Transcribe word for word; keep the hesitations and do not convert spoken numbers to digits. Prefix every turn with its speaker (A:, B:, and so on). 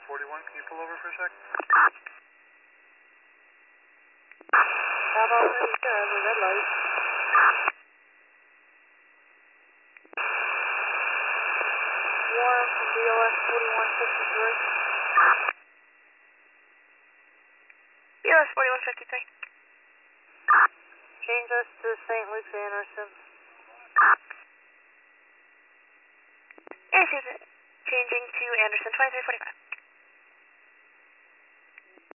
A: forty-one, can you pull over for a sec?
B: How about when you turn the red light? Warren from B O S forty-one fifty-three.
C: B O S forty-one fifty-three.
B: Change us to Saint Luke's Anderson.
C: Anderson, changing to Anderson twenty-three forty-five.